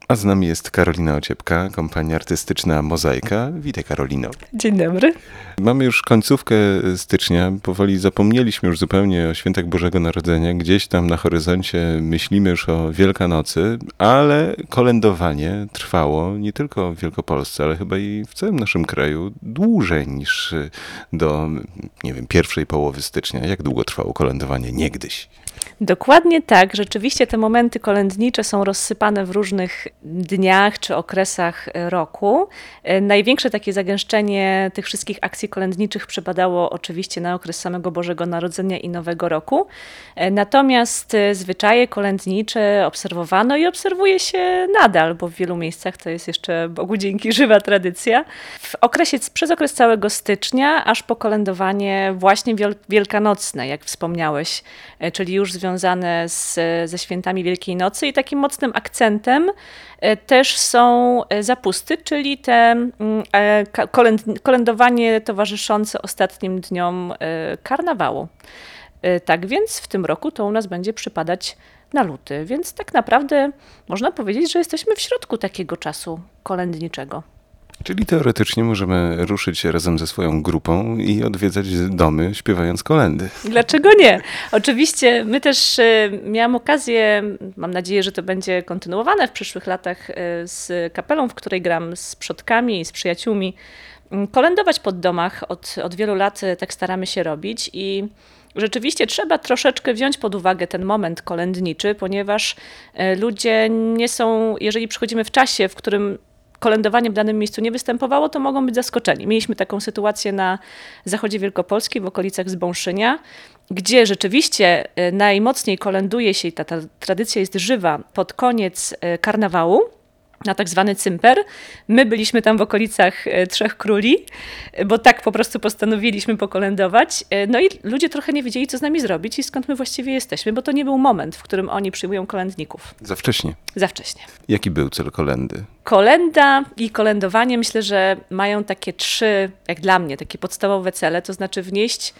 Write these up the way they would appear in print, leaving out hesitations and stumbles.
A z nami jest Karolina Ociepka, kompania artystyczna Mozaika. Witaj, Karolino. Dzień dobry. Mamy już końcówkę stycznia, powoli zapomnieliśmy już zupełnie o świętach Bożego Narodzenia. Gdzieś tam na horyzoncie myślimy już o Wielkanocy, ale kolędowanie trwało nie tylko w Wielkopolsce, ale chyba i w całym naszym kraju dłużej niż do, pierwszej połowy stycznia. Jak długo trwało kolędowanie niegdyś? Dokładnie tak. Rzeczywiście te momenty kolędnicze są rozsypane w różnych dniach czy okresach roku. Największe takie zagęszczenie tych wszystkich akcji kolędniczych przypadało oczywiście na okres samego Bożego Narodzenia i Nowego Roku. Natomiast zwyczaje kolędnicze obserwowano i obserwuje się nadal, bo w wielu miejscach to jest jeszcze Bogu dzięki żywa tradycja. Przez okres całego stycznia, aż po kolędowanie właśnie wielkanocne, jak wspomniałeś, czyli już związane ze świętami Wielkiej Nocy i takim mocnym akcentem też są zapusty, czyli te kolędowanie towarzyszące ostatnim dniom karnawału. Tak więc w tym roku to u nas będzie przypadać na luty, więc tak naprawdę można powiedzieć, że jesteśmy w środku takiego czasu kolędniczego. Czyli teoretycznie możemy ruszyć razem ze swoją grupą i odwiedzać domy, śpiewając kolędy. Dlaczego nie? Oczywiście my też miałam okazję, mam nadzieję, że to będzie kontynuowane w przyszłych latach z kapelą, w której gram z przodkami i z przyjaciółmi, kolędować po domach. Od wielu lat tak staramy się robić i rzeczywiście trzeba troszeczkę wziąć pod uwagę ten moment kolędniczy, ponieważ ludzie nie są, jeżeli przychodzimy w czasie, w którym kolędowanie w danym miejscu nie występowało, to mogą być zaskoczeni. Mieliśmy taką sytuację na zachodzie Wielkopolski, w okolicach Zbąszynia, gdzie rzeczywiście najmocniej kolęduje się i ta tradycja jest żywa pod koniec karnawału, na tak zwany cymper. My byliśmy tam w okolicach Trzech Króli, bo tak po prostu postanowiliśmy pokolędować. No i ludzie trochę nie wiedzieli, co z nami zrobić i skąd my właściwie jesteśmy, bo to nie był moment, w którym oni przyjmują kolędników. Za wcześnie. Za wcześnie. Jaki był cel kolendy? Kolenda i kolędowanie myślę, że mają takie trzy, jak dla mnie, takie podstawowe cele, to znaczy wnieść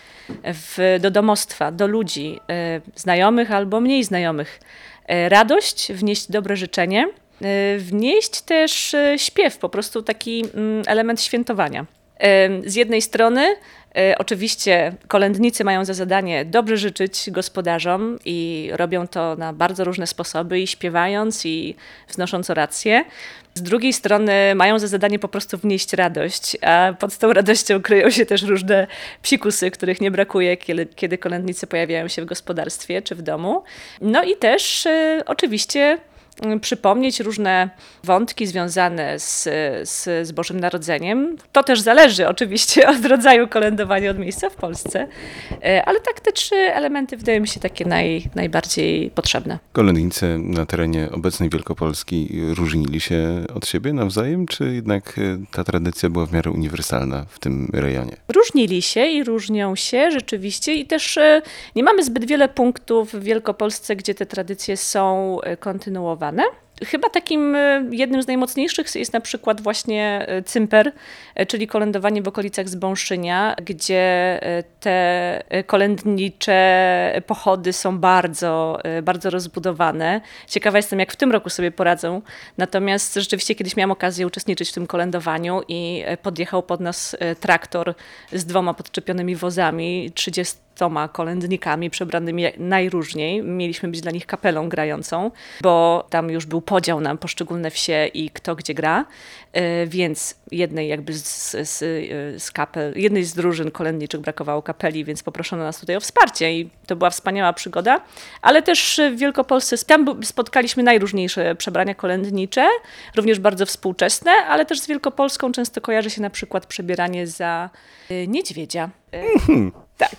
do domostwa, do ludzi znajomych albo mniej znajomych radość, wnieść dobre życzenie, wnieść też śpiew, po prostu taki element świętowania. Z jednej strony oczywiście kolędnicy mają za zadanie dobrze życzyć gospodarzom i robią to na bardzo różne sposoby i śpiewając i wznosząc oracje. Z drugiej strony mają za zadanie po prostu wnieść radość, a pod tą radością kryją się też różne psikusy, których nie brakuje, kiedy kolędnicy pojawiają się w gospodarstwie czy w domu. No i też oczywiście przypomnieć różne wątki związane z Bożym Narodzeniem. To też zależy oczywiście od rodzaju kolędowania, od miejsca w Polsce, ale tak te trzy elementy wydają mi się takie najbardziej potrzebne. Kolędnicy na terenie obecnej Wielkopolski różnili się od siebie nawzajem, czy jednak ta tradycja była w miarę uniwersalna w tym rejonie? Różnili się i różnią się rzeczywiście i też nie mamy zbyt wiele punktów w Wielkopolsce, gdzie te tradycje są kontynuowane. Chyba takim jednym z najmocniejszych jest na przykład właśnie cymper, czyli kolędowanie w okolicach Zbąszynia, gdzie te kolędnicze pochody są bardzo, bardzo rozbudowane. Ciekawa jestem, jak w tym roku sobie poradzą. Natomiast rzeczywiście kiedyś miałam okazję uczestniczyć w tym kolędowaniu i podjechał pod nas traktor z 2 podczepionymi wozami, 30 kolędnikami przebranymi najróżniej. Mieliśmy być dla nich kapelą grającą, bo tam już był podział na poszczególne wsie i kto gdzie gra, więc jednej jakby z kapel, jednej z drużyn kolędniczych brakowało kapeli, więc poproszono nas tutaj o wsparcie i to była wspaniała przygoda, ale też w Wielkopolsce tam spotkaliśmy najróżniejsze przebrania kolędnicze, również bardzo współczesne, ale też z Wielkopolską często kojarzy się na przykład przebieranie za niedźwiedzia. Tak,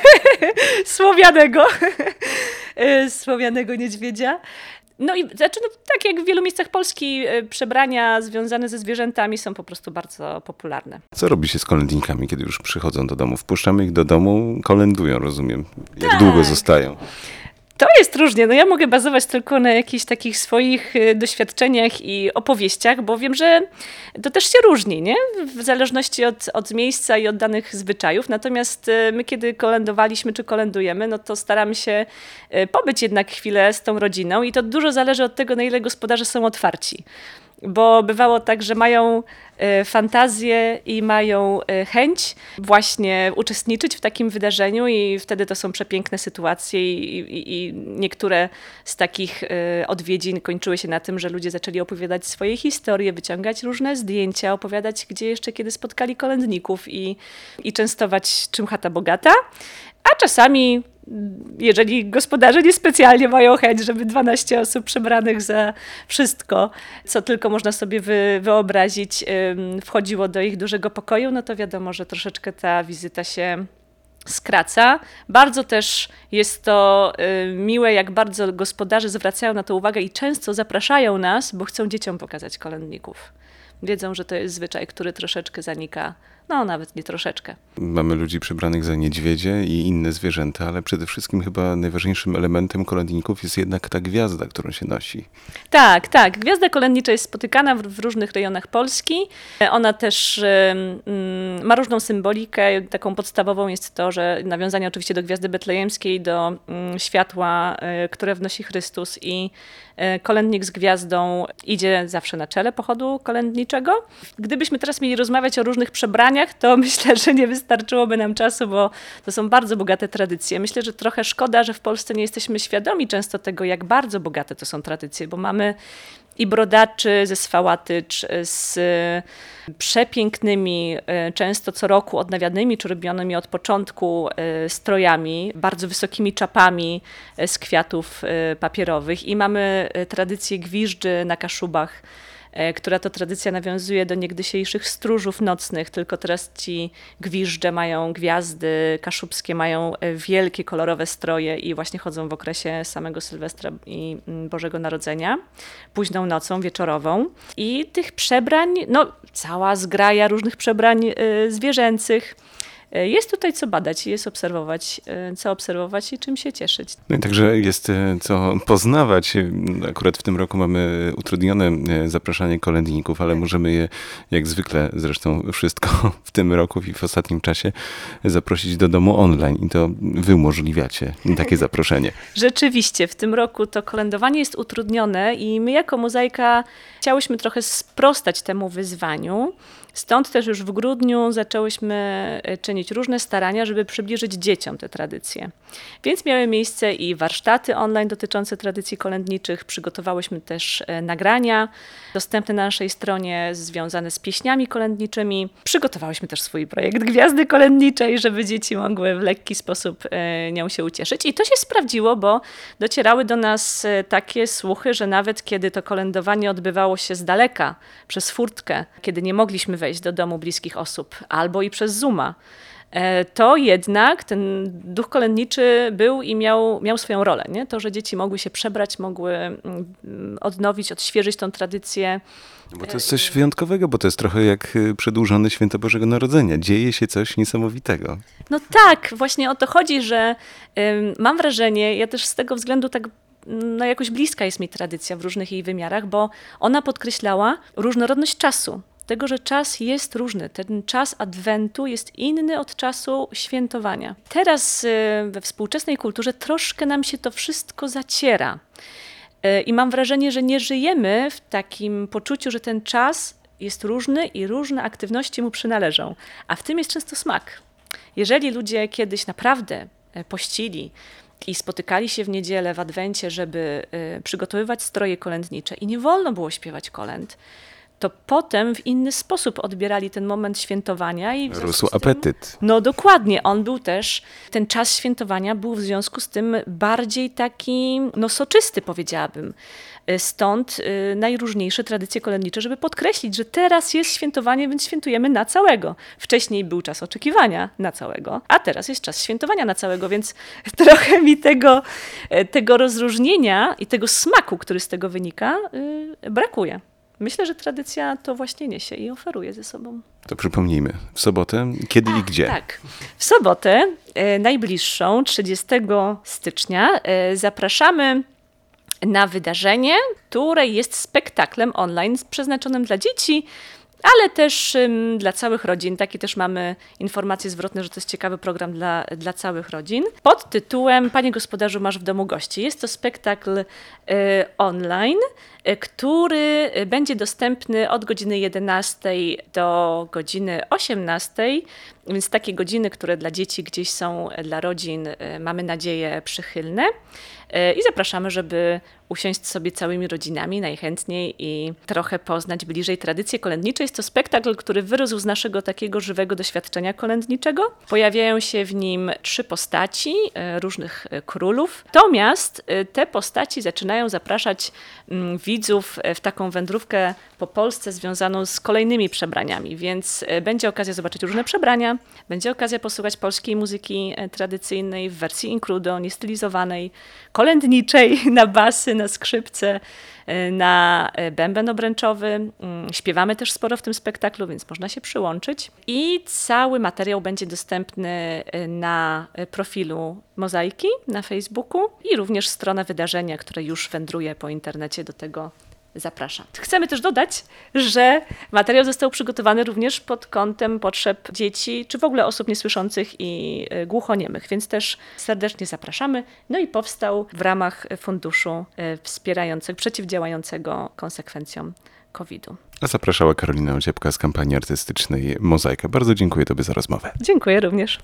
słowianego niedźwiedzia. No i tak jak w wielu miejscach Polski, przebrania związane ze zwierzętami są po prostu bardzo popularne. Co robi się z kolędnikami, kiedy już przychodzą do domu? Wpuszczamy ich do domu, kolędują, rozumiem. Jak Tak. długo zostają? To jest różnie. No ja mogę bazować tylko na jakichś takich swoich doświadczeniach i opowieściach, bo wiem, że to też się różni, nie? W zależności od miejsca i od danych zwyczajów. Natomiast my, kiedy kolędowaliśmy czy kolędujemy, no to staramy się pobyć jednak chwilę z tą rodziną i to dużo zależy od tego, na ile gospodarze są otwarci. Bo bywało tak, że mają fantazję i mają chęć właśnie uczestniczyć w takim wydarzeniu i wtedy to są przepiękne sytuacje i niektóre z takich odwiedzin kończyły się na tym, że ludzie zaczęli opowiadać swoje historie, wyciągać różne zdjęcia, opowiadać, gdzie jeszcze kiedy spotkali kolędników i częstować czym chata bogata. A czasami, jeżeli gospodarze niespecjalnie mają chęć, żeby 12 osób przebranych za wszystko, co tylko można sobie wyobrazić, wchodziło do ich dużego pokoju, no to wiadomo, że troszeczkę ta wizyta się skraca. Bardzo też jest to miłe, jak bardzo gospodarze zwracają na to uwagę i często zapraszają nas, bo chcą dzieciom pokazać kolędników. Wiedzą, że to jest zwyczaj, który troszeczkę zanika. No, nawet nie troszeczkę. Mamy ludzi przebranych za niedźwiedzie i inne zwierzęta, ale przede wszystkim chyba najważniejszym elementem kolędników jest jednak ta gwiazda, którą się nosi. Tak, tak. Gwiazda kolędnicza jest spotykana w różnych rejonach Polski. Ona też ma różną symbolikę. Taką podstawową jest to, że nawiązanie oczywiście do gwiazdy betlejemskiej, do światła, które wnosi Chrystus i kolędnik z gwiazdą idzie zawsze na czele pochodu kolędniczego. Gdybyśmy teraz mieli rozmawiać o różnych przebraniach, to myślę, że nie wystarczyłoby nam czasu, bo to są bardzo bogate tradycje. Myślę, że trochę szkoda, że w Polsce nie jesteśmy świadomi często tego, jak bardzo bogate to są tradycje, bo mamy i brodaczy ze Swałatycz, z przepięknymi, często co roku odnawianymi czy robionymi od początku strojami, bardzo wysokimi czapami z kwiatów papierowych i mamy tradycję gwiżdży na Kaszubach, która to tradycja nawiązuje do niegdysiejszych stróżów nocnych, tylko teraz ci gwiżdże mają gwiazdy kaszubskie, mają wielkie kolorowe stroje i właśnie chodzą w okresie samego Sylwestra i Bożego Narodzenia, późną nocą, wieczorową. I tych przebrań, no cała zgraja różnych przebrań zwierzęcych. Jest tutaj co badać, jest co obserwować i czym się cieszyć. No i także jest co poznawać. Akurat w tym roku mamy utrudnione zapraszanie kolędników, ale możemy je, jak zwykle zresztą wszystko w tym roku i w ostatnim czasie, zaprosić do domu online. I to wy umożliwiacie takie zaproszenie. Rzeczywiście, w tym roku to kolędowanie jest utrudnione i my jako Mozaika chciałyśmy trochę sprostać temu wyzwaniu. Stąd też już w grudniu zaczęłyśmy czynić różne starania, żeby przybliżyć dzieciom te tradycje. Więc miały miejsce i warsztaty online dotyczące tradycji kolędniczych. Przygotowałyśmy też nagrania dostępne na naszej stronie związane z pieśniami kolędniczymi. Przygotowałyśmy też swój projekt Gwiazdy Kolędniczej, żeby dzieci mogły w lekki sposób nią się ucieszyć. I to się sprawdziło, bo docierały do nas takie słuchy, że nawet kiedy to kolędowanie odbywało się z daleka, przez furtkę, kiedy nie mogliśmy wejść do domu bliskich osób, albo i przez Zooma, to jednak ten duch kolędniczy był i miał swoją rolę. Nie? To, że dzieci mogły się przebrać, mogły odnowić, odświeżyć tą tradycję. Bo to jest coś wyjątkowego, bo to jest trochę jak przedłużone święto Bożego Narodzenia. Dzieje się coś niesamowitego. No tak, właśnie o to chodzi, że mam wrażenie, ja też z tego względu tak no jakoś bliska jest mi tradycja w różnych jej wymiarach, bo ona podkreślała różnorodność czasu. Tego, że czas jest różny. Ten czas Adwentu jest inny od czasu świętowania. Teraz we współczesnej kulturze troszkę nam się to wszystko zaciera. I mam wrażenie, że nie żyjemy w takim poczuciu, że ten czas jest różny i różne aktywności mu przynależą. A w tym jest często smak. Jeżeli ludzie kiedyś naprawdę pościli i spotykali się w niedzielę w Adwencie, żeby przygotowywać stroje kolędnicze i nie wolno było śpiewać kolęd, to potem w inny sposób odbierali ten moment świętowania. I rósł apetyt. No dokładnie, on był też, ten czas świętowania był w związku z tym bardziej taki soczysty, powiedziałabym. Stąd najróżniejsze tradycje kolędnicze, żeby podkreślić, że teraz jest świętowanie, więc świętujemy na całego. Wcześniej był czas oczekiwania na całego, a teraz jest czas świętowania na całego, więc trochę mi tego rozróżnienia i tego smaku, który z tego wynika, brakuje. myślę, że tradycja to właśnie niesie i oferuje ze sobą. To przypomnijmy, w sobotę, kiedy i gdzie? Tak. W sobotę najbliższą, 30 stycznia, zapraszamy na wydarzenie, które jest spektaklem online przeznaczonym dla dzieci, ale też dla całych rodzin. Takie też mamy informacje zwrotne, że to jest ciekawy program dla całych rodzin. Pod tytułem Panie gospodarzu, masz w domu gości. Jest to spektakl online, który będzie dostępny od godziny 11 do godziny 18, więc takie godziny, które dla dzieci gdzieś są, dla rodzin, mamy nadzieję, przychylne. I zapraszamy, żeby usiąść sobie całymi rodzinami najchętniej i trochę poznać bliżej tradycję kolędniczą. Jest to spektakl, który wyrósł z naszego takiego żywego doświadczenia kolędniczego. Pojawiają się w nim 3 postaci różnych królów. Natomiast te postaci zaczynają zapraszać widzów w taką wędrówkę po Polsce związaną z kolejnymi przebraniami, więc będzie okazja zobaczyć różne przebrania, będzie okazja posłuchać polskiej muzyki tradycyjnej w wersji includo, niestylizowanej, kolędniczej, na basy, na skrzypce, na bęben obręczowy. Śpiewamy też sporo w tym spektaklu, więc można się przyłączyć. I cały materiał będzie dostępny na profilu Mozaiki na Facebooku i również strona wydarzenia, które już wędruje po internecie, do tego zapraszam. Chcemy też dodać, że materiał został przygotowany również pod kątem potrzeb dzieci, czy w ogóle osób niesłyszących i głuchoniemych, więc też serdecznie zapraszamy. No i powstał w ramach funduszu wspierającego, przeciwdziałającego konsekwencjom COVID-u. A zapraszała Karolina Ociepka z kampanii artystycznej Mozaika. Bardzo dziękuję Tobie za rozmowę. Dziękuję również.